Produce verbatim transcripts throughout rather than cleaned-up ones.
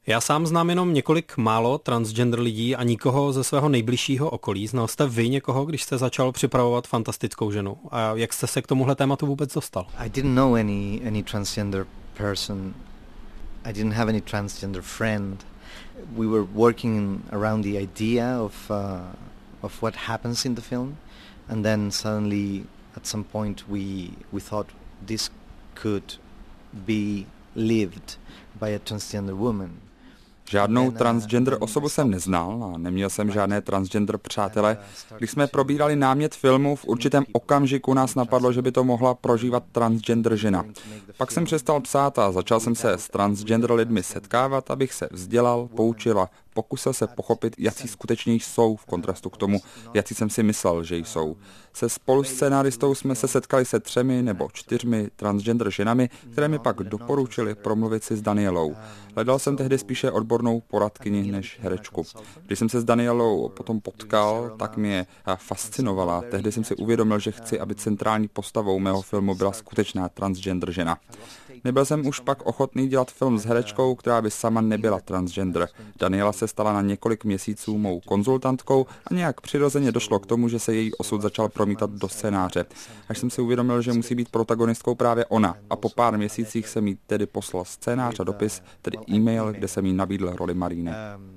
Já sám znám jenom několik málo transgender lidí a nikoho ze svého nejbližšího okolí. Znal jste vy někoho, když jste začal připravovat Fantastickou ženu? A jak jste se k tomuhle tématu vůbec dostal? I didn't know any any transgender person. I didn't have any transgender friend. We were working around the idea of uh, of what happens in the film, and then suddenly at some point we we thought this could be lived by a transgender woman. Žádnou transgender osobu jsem neznal a neměl jsem žádné transgender přátele. Když jsme probírali námět filmu, v určitém okamžiku nás napadlo, že by to mohla prožívat transgender žena. Pak jsem přestal psát a začal jsem se s transgender lidmi setkávat, abych se vzdělal, poučil a pokusil se pochopit, jací skutečně jsou v kontrastu k tomu, jací jsem si myslel, že jsou. Se spoluscénáristou jsme se setkali se třemi nebo čtyřmi transgender ženami, které mi pak doporučili promluvit si s Danielou. Hledal jsem tehdy spíše odbornou poradkyni než herečku. Když jsem se s Danielou potom potkal, tak mě fascinovala. Tehdy jsem si uvědomil, že chci, aby centrální postavou mého filmu byla skutečná transgender žena. Nebyl jsem už pak ochotný dělat film s herečkou, která by sama nebyla transgender. Daniela se stala na několik měsíců mou konzultantkou a nějak přirozeně došlo k tomu, že se její osud začal promítat do scénáře. Až jsem si uvědomil, že musí být protagonistkou právě ona a po pár měsících jsem jí tedy poslal scénář a dopis, tedy e-mail, kde jsem jí nabídl roli Marine.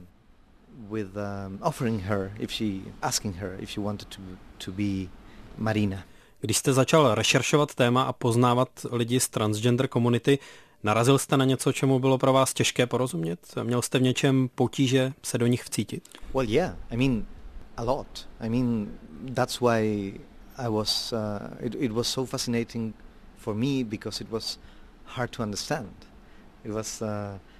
With um, offering her if she asking her if she wanted to to be Marina. Když jste začal rešeršovat téma a poznávat lidi z transgender komunity, narazil jste na něco, čemu bylo pro vás těžké porozumět? Měl jste v něčem potíže se do nich vcítit? Well, yeah, I mean a lot. I mean that's why I was uh, it, it was so fascinating for me because it was hard to understand. It was uh,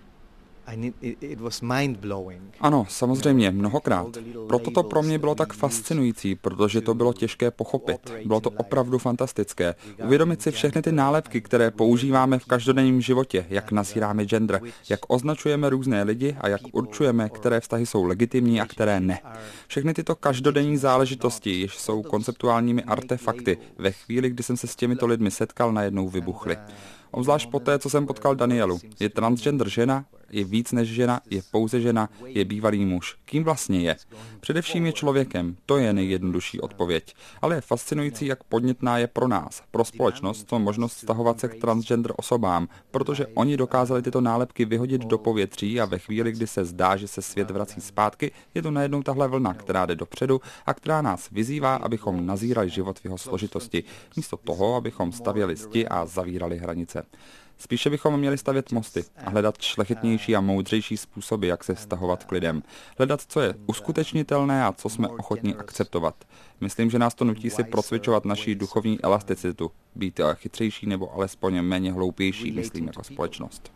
I need, it, it was mind-blowing. Ano, samozřejmě, mnohokrát. Proto to pro mě bylo tak fascinující, protože to bylo těžké pochopit. Bylo to opravdu fantastické. Uvědomit si všechny ty nálepky, které používáme v každodenním životě, jak nazíráme gender, jak označujeme různé lidi a jak určujeme, které vztahy jsou legitimní a které ne. Všechny tyto každodenní záležitosti, jež jsou konceptuálními artefakty, ve chvíli, kdy jsem se s těmito lidmi setkal, najednou vybuchly. Obzvlášť poté, co jsem potkal Danielu. Je transgender žena, je víc než žena, je pouze žena, je bývalý muž. Kým vlastně je? Především je člověkem, to je nejjednodušší odpověď. Ale je fascinující, jak podnětná je pro nás, pro společnost, to možnost vztahovat se k transgender osobám, protože oni dokázali tyto nálepky vyhodit do povětří a ve chvíli, kdy se zdá, že se svět vrací zpátky, je to najednou tahle vlna, která jde dopředu a která nás vyzývá, abychom nazírali život v jeho složitosti, místo toho, abychom stavěli zdi a zavírali hranice. Spíše bychom měli stavět mosty a hledat šlechetnější a moudřejší způsoby, jak se vztahovat k lidem. Hledat, co je uskutečnitelné a co jsme ochotní akceptovat. Myslím, že nás to nutí si procvičovat naši duchovní elasticitu, být chytřejší nebo alespoň méně hloupější, myslím, jako společnost.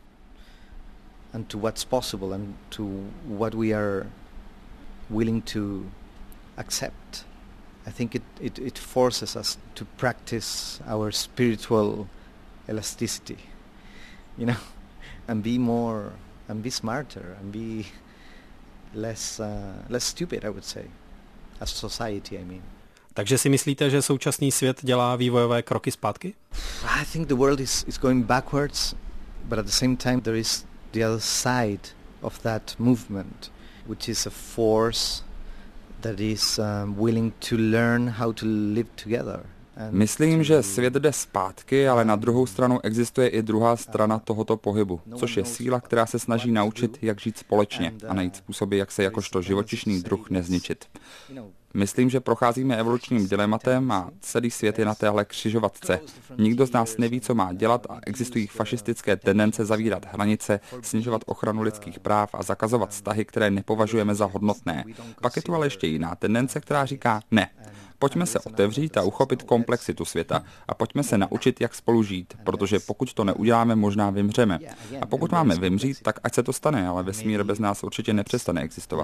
And to what's possible and to what we are willing to accept. I think it, it, it forces us to practice our spiritual elasticity. You know, and be more, and be smarter, and be less, uh, less stupid, I would say, as a society, I mean. Takže si myslíte, že současný svět dělá vývojové kroky zpátky? I think the world is, is going backwards, but at the same time there is the other side of that movement, which is a force that is um, willing to learn how to live together. Myslím, že svět jde zpátky, ale na druhou stranu existuje i druhá strana tohoto pohybu, což je síla, která se snaží naučit, jak žít společně a najít způsoby, jak se jakožto živočišný druh nezničit. Myslím, že procházíme evolučním dilematem a celý svět je na téhle křižovatce. Nikdo z nás neví, co má dělat a existují fašistické tendence zavírat hranice, snižovat ochranu lidských práv a zakazovat vztahy, které nepovažujeme za hodnotné. Pak je tu ale ještě jiná tendence, která říká ne. Pojďme se otevřít a uchopit komplexitu světa a pojďme se naučit, jak spolu žít, protože pokud to neuděláme, možná vymřeme. A pokud máme vymřít, tak ať se to stane, ale vesmír bez nás určitě nepřestane existovat.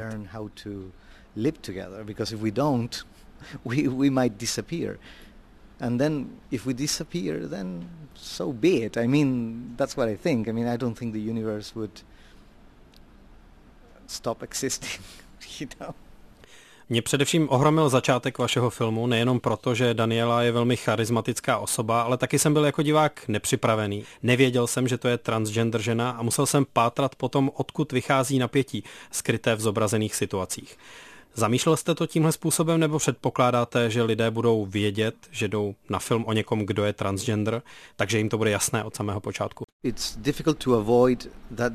Live together, because if we don't, we we might disappear, and then if we disappear, then so be it. I mean, that's what I think. I mean, I don't think the universe would stop existing, you know. Mě především ohromil začátek vašeho filmu, nejenom proto, že Daniela je velmi charismatická osoba, ale taky jsem byl jako divák nepřipravený. Nevěděl jsem, že to je transgender žena a musel jsem pátrat potom, odkud vychází napětí skryté v zobrazených situacích. Zamýšlel jste to tímhle způsobem, nebo předpokládáte, že lidé budou vědět, že jdou na film o někom, kdo je transgender, takže jim to bude jasné od samého počátku? It's difficult to avoid that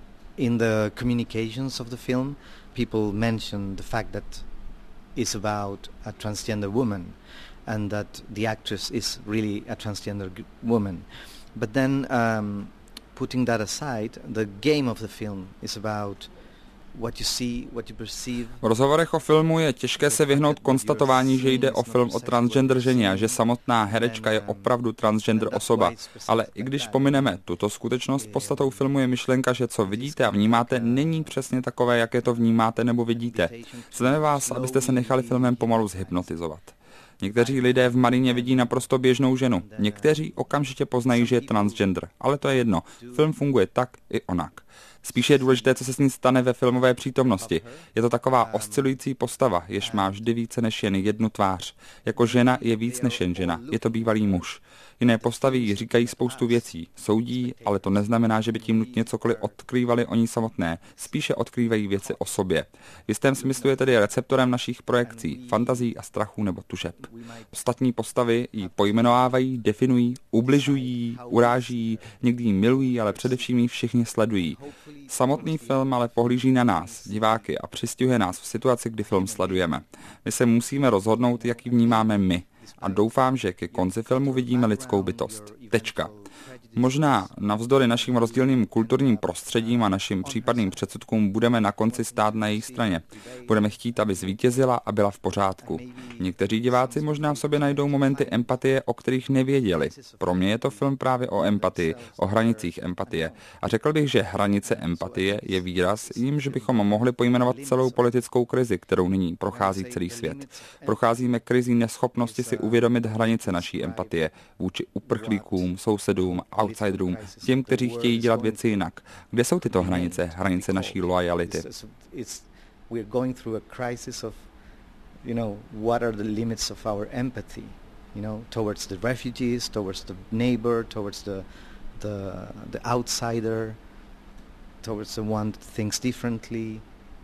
in the communications of the film people mention the fact that it's about a transgender woman and that the actress is really a transgender g- woman. But then um, putting that aside, the game of the film is about what you see, what you perceive. V rozhovorech o filmu je těžké se vyhnout konstatování, že jde o film o transgender ženě a že samotná herečka je opravdu transgender osoba. Ale i když pomineme tuto skutečnost, podstatou filmu je myšlenka, že co vidíte a vnímáte, není přesně takové, jaké to vnímáte nebo vidíte. Chceme vás, abyste se nechali filmem pomalu zhypnotizovat. Někteří lidé v Marině vidí naprosto běžnou ženu. Někteří okamžitě poznají, že je transgender. Ale to je jedno. Film funguje tak i onak. Spíše je důležité, co se s ní stane ve filmové přítomnosti. Je to taková oscilující postava, jež má vždy více než jen jednu tvář. Jako žena je víc než jen žena. Je to bývalý muž. Jiné postavy jí říkají spoustu věcí. Soudí, ale to neznamená, že by tím nutně cokoliv odkrývali o ní samotné. Spíše odkrývají věci o sobě. V jistém smyslu je tedy receptorem našich projekcí, fantazí a strachů nebo tužeb. Ostatní postavy ji pojmenovávají, definují, ubližují, uráží, někdy ji milují, ale především ji všichni sledují. Samotný film ale pohlíží na nás, diváky, a přistihuje nás v situaci, kdy film sledujeme. My se musíme rozhodnout, jak ji vnímáme my. A doufám, že ke konci filmu vidíme lidskou bytost. Tečka. Možná navzdory našim rozdílným kulturním prostředím a našim případným předsudkům budeme na konci stát na její straně. Budeme chtít, aby zvítězila a byla v pořádku. Někteří diváci možná v sobě najdou momenty empatie, o kterých nevěděli. Pro mě je to film právě o empatii, o hranicích empatie. A řekl bych, že hranice empatie je výraz, jímž bychom mohli pojmenovat celou politickou krizi, kterou nyní prochází celý svět. Procházíme krizí neschopnosti si uvědomit hranice naší empatie vůči uprchlíkům, sousedům, outsiderům, těm, kteří chtějí dělat věci jinak. Kde jsou tyto hranice, hranice naší loyalty? We're going through a crisis of, you know, what are the limits of our empathy, you know, towards the refugees, towards the neighbor, towards the the the outsider, towards the one that thinks differently.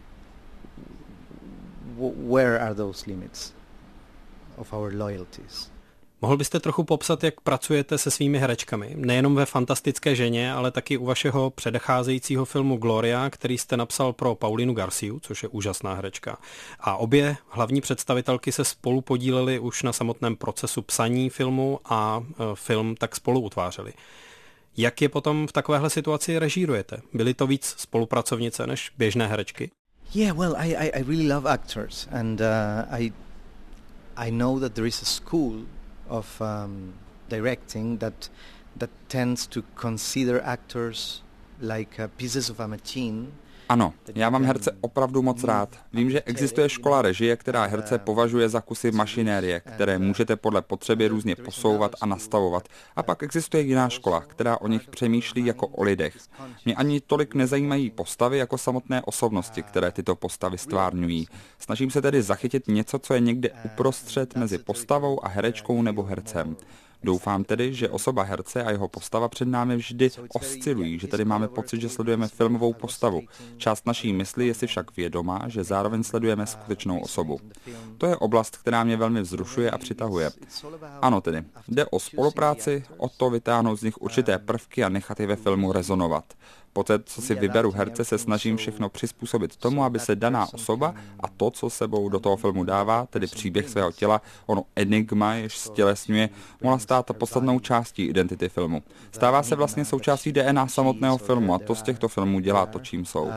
Where are those limits of our loyalties? Mohl byste trochu popsat, jak pracujete se svými herečkami? Nejenom ve Fantastické ženě, ale taky u vašeho předcházejícího filmu Gloria, který jste napsal pro Paulinu Garciu, což je úžasná herečka. A obě hlavní představitelky se spolu podílely už na samotném procesu psaní filmu a film tak spolu utvářeli. Jak je potom v takovéhle situaci režírujete? Byly to víc spolupracovnice než běžné herečky? Yeah, well, I, I, I really love actors and uh, I, I know that there is a school of um, directing that that tends to consider actors like uh, pieces of a machine. Ano, já mám herce opravdu moc rád. Vím, že existuje škola režie, která herce považuje za kusy mašinérie, které můžete podle potřeby různě posouvat a nastavovat. A pak existuje jiná škola, která o nich přemýšlí jako o lidech. Mě ani tolik nezajímají postavy jako samotné osobnosti, které tyto postavy stvárňují. Snažím se tedy zachytit něco, co je někde uprostřed mezi postavou a herečkou nebo hercem. Doufám tedy, že osoba herce a jeho postava před námi vždy oscilují, že tady máme pocit, že sledujeme filmovou postavu. Část naší mysli je si však vědomá, že zároveň sledujeme skutečnou osobu. To je oblast, která mě velmi vzrušuje a přitahuje. Ano tedy, jde o spolupráci, o to vytáhnout z nich určité prvky a nechat je ve filmu rezonovat. Poté, co si vyberu herce, se snažím všechno přizpůsobit tomu, aby se daná osoba a to, co sebou do toho filmu dává, tedy příběh svého těla, ono enigma, jež stělesňuje, mohla stát podstatnou částí identity filmu. Stává se vlastně součástí D N A samotného filmu a to z těchto filmů dělá to, čím jsou.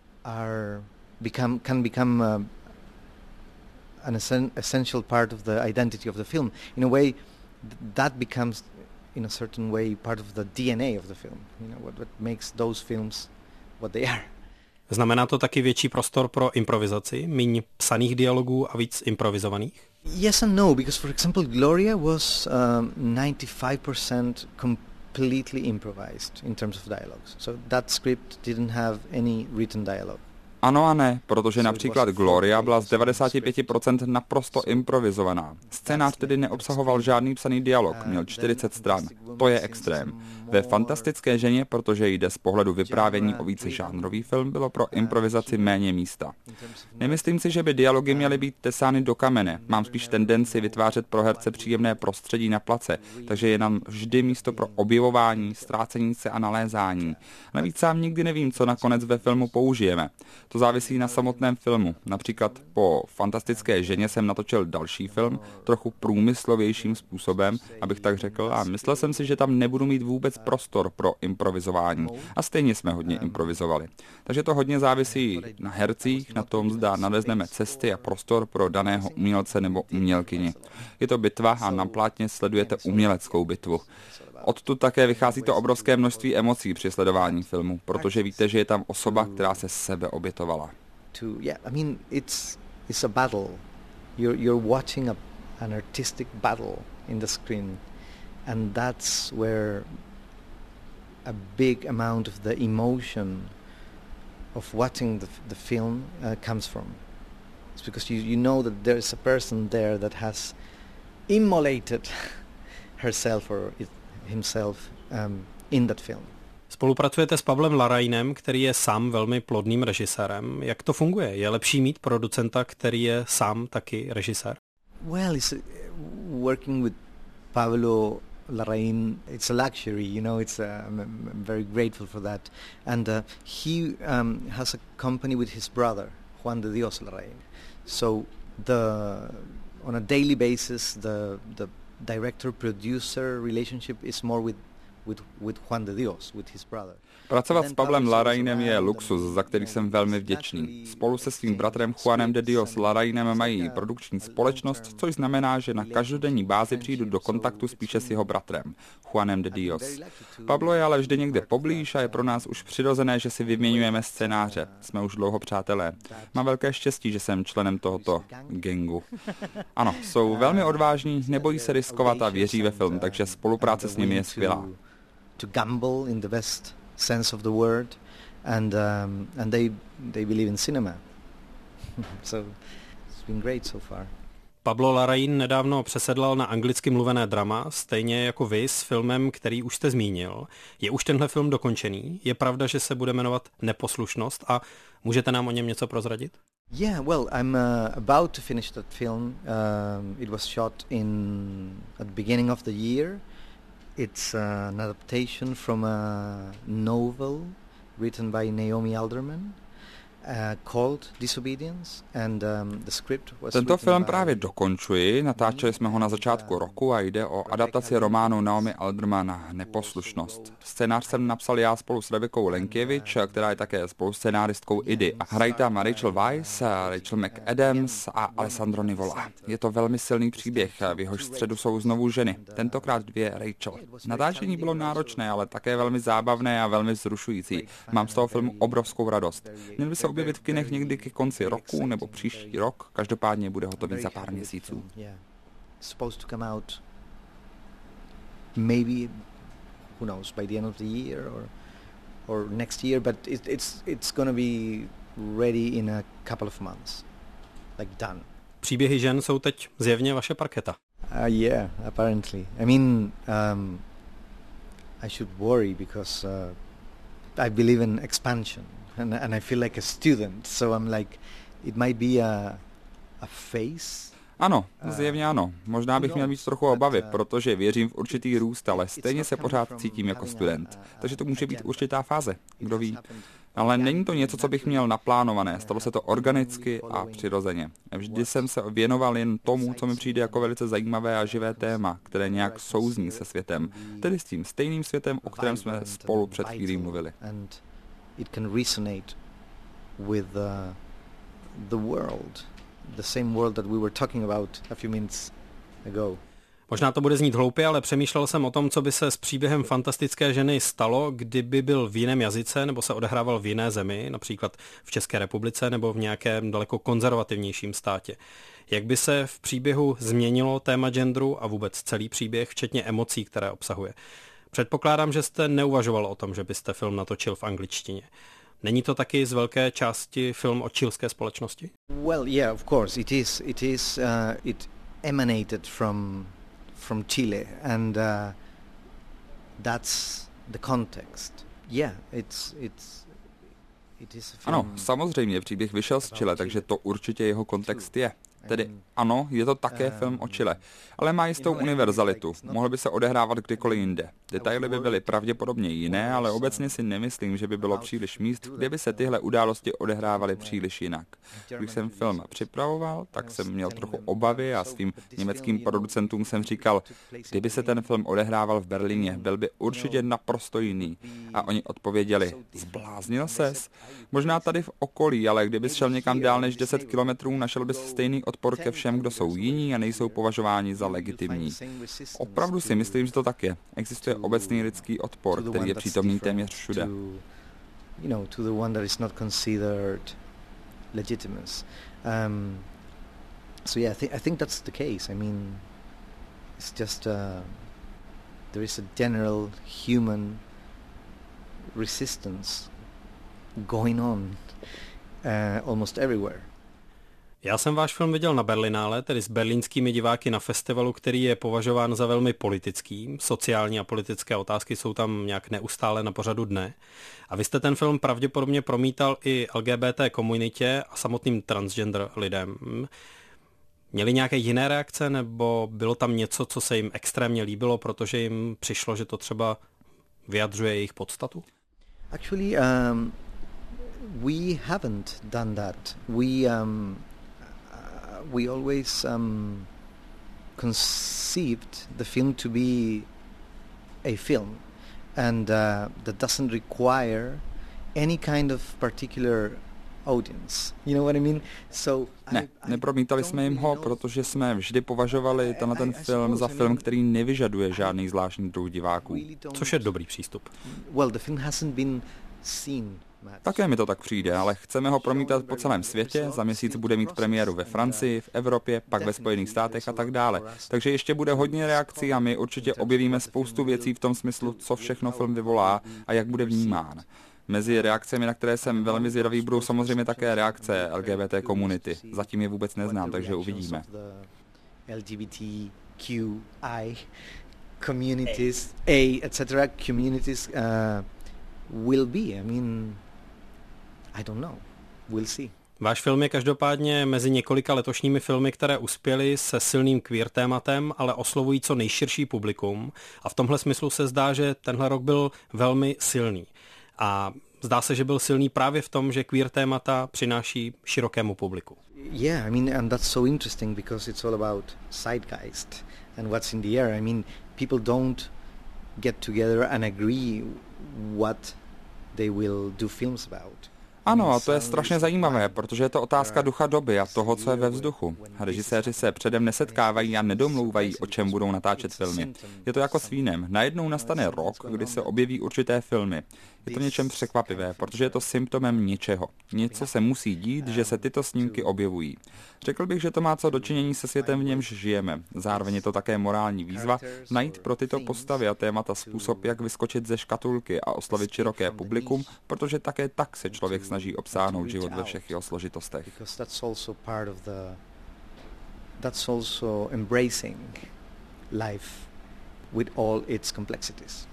An essential part of the identity of the film. In a way, that becomes in a certain way part of the D N A of the film. You know, what, what makes those films what they are. Znamená to taky větší prostor pro improvizaci, míň psaných dialogů a víc improvizovaných? Yes and no, because for example Gloria was um, ninety-five percent completely improvised in terms of dialogues. So that script didn't have any written dialogue. Ano a ne, protože například Gloria byla z devadesát pět procent naprosto improvizovaná. Scénář tedy neobsahoval žádný psaný dialog, měl čtyřicet stran. To je extrém. Ve Fantastické ženě, protože jde z pohledu vyprávění o více žánrový film, bylo pro improvizaci méně místa. Nemyslím si, že by dialogy měly být tesány do kamene. Mám spíš tendenci vytvářet pro herce příjemné prostředí na place, takže je nám vždy místo pro objevování, ztrácení se a nalézání. Navíc sám nikdy nevím, co nakonec ve filmu použijeme. To závisí na samotném filmu. Například po Fantastické ženě jsem natočil další film, trochu průmyslovějším způsobem, abych tak řekl, a myslel jsem si, že tam nebudu mít vůbec prostor pro improvizování. A stejně jsme hodně improvizovali. Takže to hodně závisí na hercích, na tom, zda nalezneme cesty a prostor pro daného umělce nebo umělkyni. Je to bitva a na plátně sledujete uměleckou bitvu. Odtud také vychází to obrovské množství emocí při sledování filmu, protože víte, že je tam osoba, která se sebe obětovala. To, yeah, I mean, it's it's a battle. You're you're watching a, an artistic battle in the screen, and that's where a big amount of the emotion of watching the the film uh, comes from. It's because you you know that there is a person there that has immolated herself or it, himself um, in that film. Spolupracujete s Pavlem Larraínem, který je sám velmi plodným režisérem. Jak to funguje? Je lepší mít producenta, který je sám taky režisér? Well, it's, uh, working with Pablo Larraín, it's a luxury, you know, it's, uh, I'm, I'm very grateful for that. And uh, he um, has a company with his brother, Juan de Dios Larraín. So the on a daily basis, the the director-producer relationship is more with With, with Juan de Dios, with his brother. Pracovat s Pavlem Larraínem je luxus, za který jsem velmi vděčný. Spolu se svým bratrem Juanem de Dios Larraínem mají produkční společnost, což znamená, že na každodenní bázi přijdu do kontaktu spíše s jeho bratrem, Juanem de Dios. Pablo je ale vždy někde poblíž a je pro nás už přirozené, že si vyměňujeme scénáře. Jsme už dlouho přátelé. Mám velké štěstí, že jsem členem tohoto gangu. Ano, jsou velmi odvážní, nebojí se riskovat a věří ve film, takže spolupráce s nimi je skvělá. To gamble in the best sense of the word, and um, and they they believe in cinema. So it's been great so far. Pablo Larraín nedávno přesedlal na anglicky mluvené drama, stejně jako vy s filmem, který už jste zmínil. Je už tenhle film dokončený? Je pravda, že se bude jmenovat Neposlušnost a můžete nám o něm něco prozradit? Yeah, well, I'm uh, about to finish that film. Um, it was shot in at the beginning of the year. It's uh, an adaptation from a novel written by Naomi Alderman uh, called Disobedience, and um, the script was Tento film právě dokončuji, natáčeli jsme ho na začátku roku a jde o adaptaci románu Naomi Alderman Neposlušnost. Scénář jsem napsal já spolu s Rebekou Lenkjevič, která je také spoluschénáristkou Idy. A hrají tam Rachel Weisz, Rachel McAdams a Alessandro Nivola. Je to velmi silný příběh, v jehož středu jsou znovu ženy, tentokrát dvě Rachel. Natáčení bylo náročné, ale také velmi zábavné a velmi vzrušující. Mám z toho filmu obrovskou radost. Měl by se objevit v kinech někdy ke konci roku nebo příští rok, každopádně bude hotový za pár měsíců. Supposed to come out maybe, who knows, by the end of the year or or next year, but it, it's it's going to be ready in a couple of months, like done. Příběhy žen jsou teď zjevně vaše parketa. Uh, yeah, apparently. I mean, um, I should worry because uh, I believe in expansion. And, and I feel like a student, so I'm like, it might be a, a phase. Ano, zjevně ano. Možná bych měl mít trochu obavy, protože věřím v určitý růst, ale stejně se pořád cítím jako student. Takže to může být určitá fáze, kdo ví. Ale není to něco, co bych měl naplánované, stalo se to organicky a přirozeně. Vždy jsem se věnoval jen tomu, co mi přijde jako velice zajímavé a živé téma, které nějak souzní se světem, tedy s tím stejným světem, o kterém jsme spolu před chvílí mluvili. It can resonate with uh, the world, the same world that we were talking about a few minutes ago. Možná to bude znít hloupě, ale přemýšlel jsem o tom, co by se s příběhem Fantastické ženy stalo, kdyby byl v jiném jazyce nebo se odehrával v jiné zemi, například v České republice nebo v nějakém daleko konzervativnějším státě. Jak by se v příběhu změnilo téma genderu a vůbec celý příběh, včetně emocí, které obsahuje? Předpokládám, že jste neuvažoval o tom, že byste film natočil v angličtině. Není to taky z velké části film o chilské společnosti? Well, yeah, of course it is. It is. Uh, it emanated from from Chile, and uh, that's the context. Yeah, it's it's. It is a film. Ano, samozřejmě, příběh vyšel z Chile, takže to určitě jeho kontext je. Tedy ano, je to také film o Chile, ale má jistou univerzalitu. Mohl by se odehrávat kdykoliv jinde. Detaily by byly pravděpodobně jiné, ale obecně si nemyslím, že by bylo příliš míst, kde by se tyhle události odehrávaly příliš jinak. Když jsem film připravoval, tak jsem měl trochu obavy a svým německým producentům jsem říkal, kdyby se ten film odehrával v Berlíně, byl by určitě naprosto jiný. A oni odpověděli, zbláznil ses? Možná tady v okolí, ale kdyby šel někam dál než deset kilometrů, našel bys stejný odpor ke všem, kdo jsou jiní a nejsou považováni za legitimní. Opravdu si myslím, že to tak je. Existuje obecný lidský odpor, který je přítomný téměř všude. So yeah, I think I think that's the case. I mean, it's just uh, there is a general human resistance going on uh, almost everywhere. Já jsem váš film viděl na Berlinále, tedy s berlínskými diváky na festivalu, který je považován za velmi politický. Sociální a politické otázky jsou tam nějak neustále na pořadu dne. A vy jste ten film pravděpodobně promítal i L G B T komunitě a samotným transgender lidem. Měli nějaké jiné reakce, nebo bylo tam něco, co se jim extrémně líbilo, protože jim přišlo, že to třeba vyjadřuje jejich podstatu? Actually, um, we haven't done that. We um, uh, we always um, conceived the film to be a film, and uh, that doesn't require any kind of particular audience. You know what I mean? So ne, nepromítali jsme jim ho, protože jsme vždy považovali tenhle ten film za film, který nevyžaduje žádný zvláštní druh diváků. Což je dobrý přístup. Well, the film hasn't been seen. Také mi to tak přijde, ale chceme ho promítat po celém světě, za měsíc bude mít premiéru ve Francii, v Evropě, pak ve Spojených státech a tak dále. Takže ještě bude hodně reakcí a my určitě objevíme spoustu věcí v tom smyslu, co všechno film vyvolá a jak bude vnímán. Mezi reakcemi, na které jsem velmi zvědavý, budou samozřejmě také reakce L G B T komunity. Zatím je vůbec neznám, takže uvidíme. L G B T Q I communities, A, et cetera communities uh, will be. I mean, I don't know. We'll see. Váš film je každopádně mezi několika letošními filmy, které uspěly se silným queer tématem, ale oslovují co nejširší publikum. A v tomhle smyslu se zdá, že tenhle rok byl velmi silný. A zdá se, že byl silný právě v tom, že queer témata přináší širokému publiku. Yeah, I mean, and that's so interesting because it's all about zeitgeist and what's in the air. I mean, people don't get together and agree what they will do films about. Ano, a to je strašně zajímavé, protože je to otázka ducha doby a toho, co je ve vzduchu. Režiséři se předem nesetkávají a nedomlouvají, o čem budou natáčet filmy. Je to jako s vínem. Najednou nastane rok, kdy se objeví určité filmy. Je to něčem překvapivé, protože je to symptomem něčeho. Něco se musí dít, že se tyto snímky objevují. Řekl bych, že to má co dočinění se světem, v němž žijeme. Zároveň je to také morální výzva najít pro tyto postavy a témata způsob, jak vyskočit ze škatulky a oslovit široké publikum, protože také tak se člověk snaží obsáhnout život ve všech jeho složitostech. That's also embracing life with all its complexities.